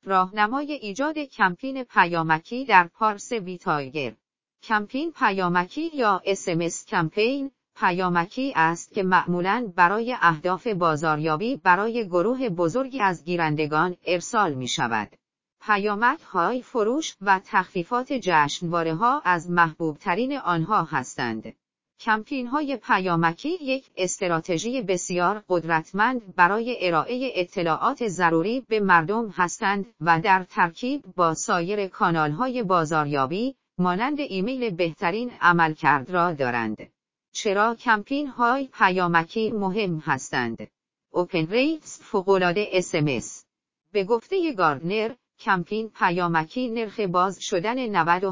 راهنمای ایجاد کمپین پیامکی در پارس ویتایگر. کمپین پیامکی یا SMS کمپین پیامکی است که معمولاً برای اهداف بازاریابی برای گروه بزرگی از گیرندگان ارسال می شود. پیامک‌های فروش و تخفیفات جشنواره‌ها از محبوب‌ترین آنها هستند. کمپین‌های پیامکی یک استراتژی بسیار قدرتمند برای ارائه اطلاعات ضروری به مردم هستند و در ترکیب با سایر کانال‌های بازاریابی، مانند ایمیل بهترین عملکرد را دارند. چرا کمپین‌های پیامکی مهم هستند؟ اوپن ریتس فوق‌العاده SMS. به گفته گاردنر، کمپین پیامکی نرخ باز شدن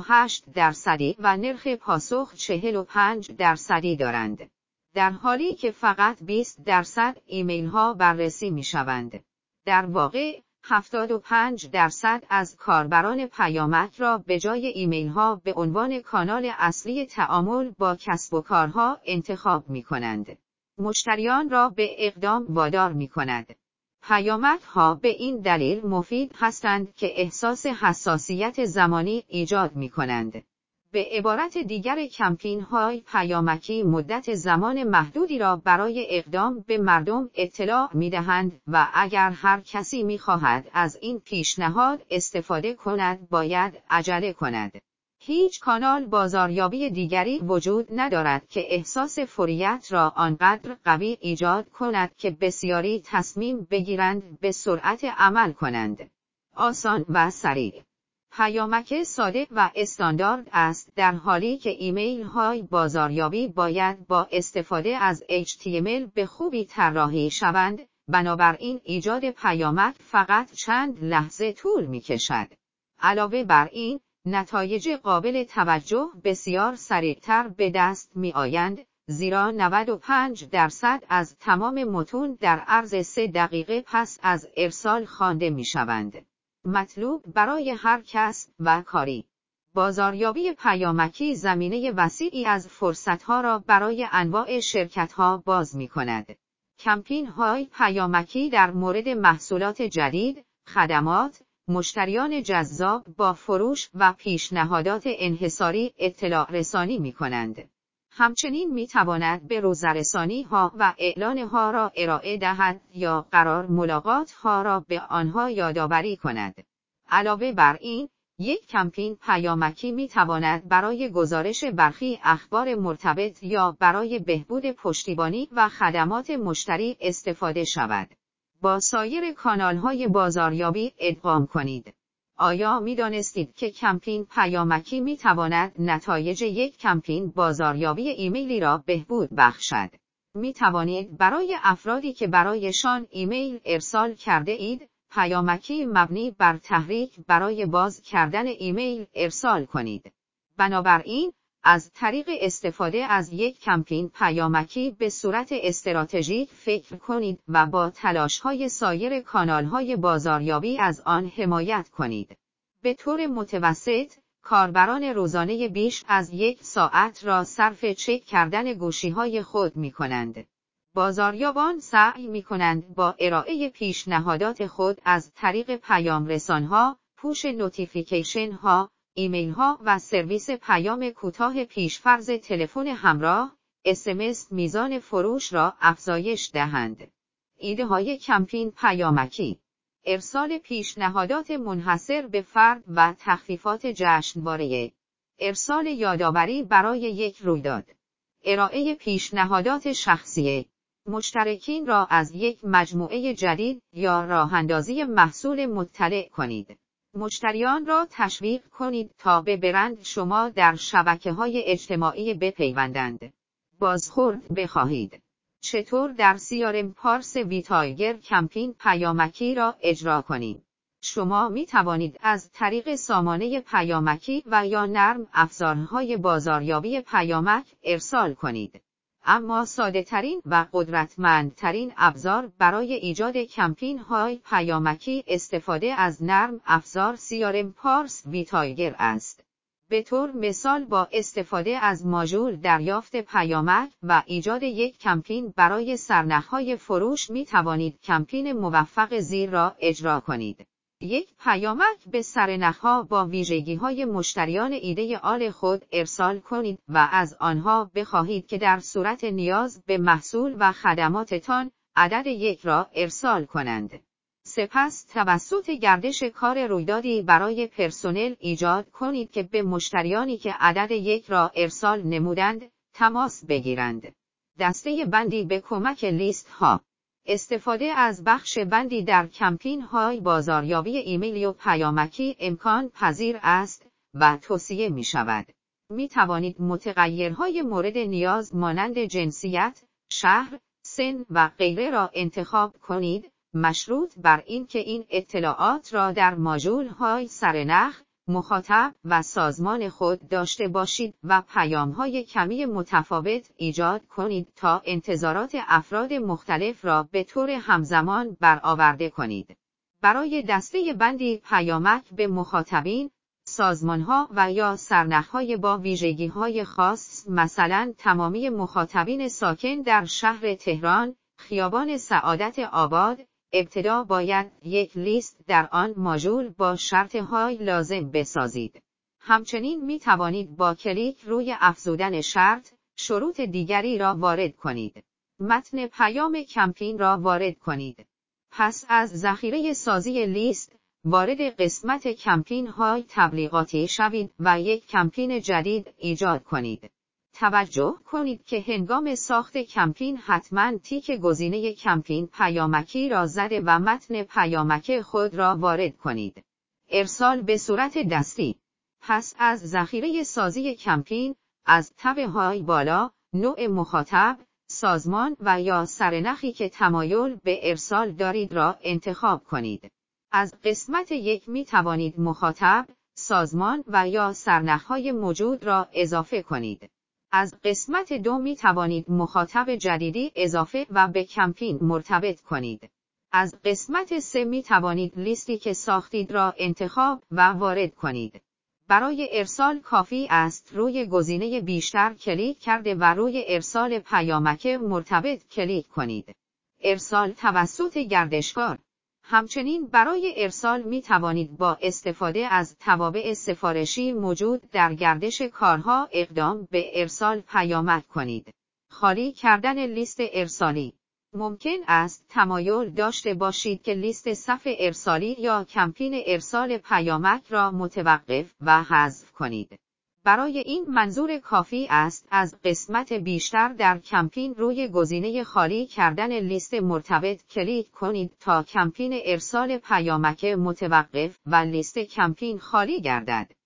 98% و نرخ پاسخ 45% دارند. در حالی که فقط 20% ایمیل ها بررسی می شوند. در واقع، 75% از کاربران پیامک را به جای ایمیل ها به عنوان کانال اصلی تعامل با کسب و کارها انتخاب می کنند. مشتریان را به اقدام وادار می کند. پیامک‌ها به این دلیل مفید هستند که احساس حساسیت زمانی ایجاد می‌کنند. به عبارت دیگر کمپین‌های پیامکی مدت زمان محدودی را برای اقدام به مردم اطلاع می‌دهند و اگر هر کسی می‌خواهد از این پیشنهاد استفاده کند باید عجله کند. هیچ کانال بازاریابی دیگری وجود ندارد که احساس فوریت را آنقدر قوی ایجاد کند که بسیاری تصمیم بگیرند به سرعت عمل کنند. آسان و سریع. پیامک ساده و استاندارد است در حالی که ایمیل های بازاریابی باید با استفاده از HTML به خوبی طراحی شوند، بنابراین ایجاد پیامک فقط چند لحظه طول می کشد. علاوه بر این، نتایج قابل توجه بسیار سریعتر به دست می آیند، زیرا 95% از تمام متون در عرض 3 دقیقه پس از ارسال خوانده می شوند. مطلوب برای هر کس و کاری. بازاریابی پیامکی زمینه وسیعی از فرصتها را برای انواع شرکتها باز می کند. کمپین‌های پیامکی در مورد محصولات جدید، خدمات، مشتریان جذاب با فروش و پیشنهادات انحصاری اطلاع رسانی می کنند. همچنین می تواند به روزرسانی ها و اعلان ها را ارائه دهد یا قرار ملاقات ها را به آنها یادآوری کند. علاوه بر این، یک کمپین پیامکی می تواند برای گزارش برخی اخبار مرتبط یا برای بهبود پشتیبانی و خدمات مشتری استفاده شود. با سایر کانال‌های بازاریابی ادغام کنید. آیا می‌دانستید که کمپین پیامکی می‌تواند نتایج یک کمپین بازاریابی ایمیلی را بهبود بخشد؟ می‌توانید برای افرادی که برایشان ایمیل ارسال کرده اید، پیامکی مبنی بر تحریک برای باز کردن ایمیل ارسال کنید. بنابراین، از طریق استفاده از یک کمپین پیامکی به صورت استراتژیک فکر کنید و با تلاش‌های سایر کانال‌های بازاریابی از آن حمایت کنید. به طور متوسط، کاربران روزانه بیش از 1 ساعت را صرف چک کردن گوشی‌های خود می‌کنند. بازاریابان سعی می‌کنند با ارائه پیشنهادات خود از طریق پیام‌رسان‌ها، پوش نوتیفیکیشن‌ها، ایمیل ها و سرویس پیام کوتاه پیشفرض تلفن همراه SMS میزان فروش را افزایش دهند. ایده های کمپین پیامکی: ارسال پیشنهادات منحصر به فرد و تخفیفات جشنواره، ارسال یادآوری برای یک رویداد، ارائه پیشنهادات شخصی، مشترکین را از یک مجموعه جدید یا راه‌اندازی محصول مطلع کنید. مشتریان را تشویق کنید تا به برند شما در شبکه‌های اجتماعی بپیوندند. بازخورد بخواهید. چطور در CRM پارس ویتایگر کمپین پیامکی را اجرا کنید؟ شما می توانید از طریق سامانه پیامکی و یا نرم افزارهای بازاریابی پیامک ارسال کنید. اما ساده‌ترین و قدرتمندترین ابزار برای ایجاد کمپین‌های پیامکی استفاده از نرم افزار CRM پارس ویتایگر است. به طور مثال با استفاده از ماژول دریافت پیامک و ایجاد یک کمپین برای سرنخ‌های فروش می توانید کمپین موفق زیر را اجرا کنید. یک پیامک به سرنخ‌ها با ویژگی‌های مشتریان ایده آل خود ارسال کنید و از آنها بخواهید که در صورت نیاز به محصول و خدماتتان عدد 1 را ارسال کنند. سپس توسط گردش کار رویدادی برای پرسنل ایجاد کنید که به مشتریانی که عدد 1 را ارسال نمودند تماس بگیرند. دسته بندی به کمک لیست ها. استفاده از بخش بندی در کمپین های بازاریابی ایمیلی و پیامکی امکان پذیر است و توصیه می شود. می توانید متغیرهای مورد نیاز مانند جنسیت، شهر، سن و غیره را انتخاب کنید، مشروط بر اینکه این اطلاعات را در ماژول های سرنخ، مخاطب و سازمان خود داشته باشید و پیام‌های کمی متفاوت ایجاد کنید تا انتظارات افراد مختلف را به طور همزمان برآورده کنید. برای دسته بندی پیامک به مخاطبین، سازمان‌ها و یا سرنخ‌های با ویژگی‌های خاص، مثلا تمامی مخاطبین ساکن در شهر تهران، خیابان سعادت آباد، ابتدا باید یک لیست در آن ماژول با شرط‌های لازم بسازید. همچنین می توانید با کلیک روی افزودن شرط، شروط دیگری را وارد کنید. متن پیام کمپین را وارد کنید. پس از ذخیره سازی لیست، وارد قسمت کمپین های تبلیغاتی شوید و یک کمپین جدید ایجاد کنید. توجه کنید که هنگام ساخت کمپین حتما تیک گزینه کمپین پیامکی را زده و متن پیامک خود را وارد کنید. ارسال به صورت دستی. پس از ذخیره سازی کمپین، از تبهای بالا، نوع مخاطب، سازمان و یا سرنخی که تمایل به ارسال دارید را انتخاب کنید. از قسمت 1 می توانید مخاطب، سازمان و یا سرنخ‌های موجود را اضافه کنید. از قسمت 2 می توانید مخاطب جدیدی اضافه و به کمپین مرتبط کنید. از قسمت 3 می توانید لیستی که ساختید را انتخاب و وارد کنید. برای ارسال کافی است روی گزینه بیشتر کلیک کرده و روی ارسال پیامک مرتبط کلیک کنید. ارسال توسط گردشکار. همچنین برای ارسال می توانید با استفاده از توابع سفارشی موجود در گردش کارها اقدام به ارسال پیامک کنید. خالی کردن لیست ارسالی. ممکن است تمایل داشته باشید که لیست صفحه ارسالی یا کمپین ارسال پیامک را متوقف و حذف کنید. برای این منظور کافی است از قسمت بیشتر در کمپین روی گزینه خالی کردن لیست مرتبط کلیک کنید تا کمپین ارسال پیامک متوقف و لیست کمپین خالی گردد.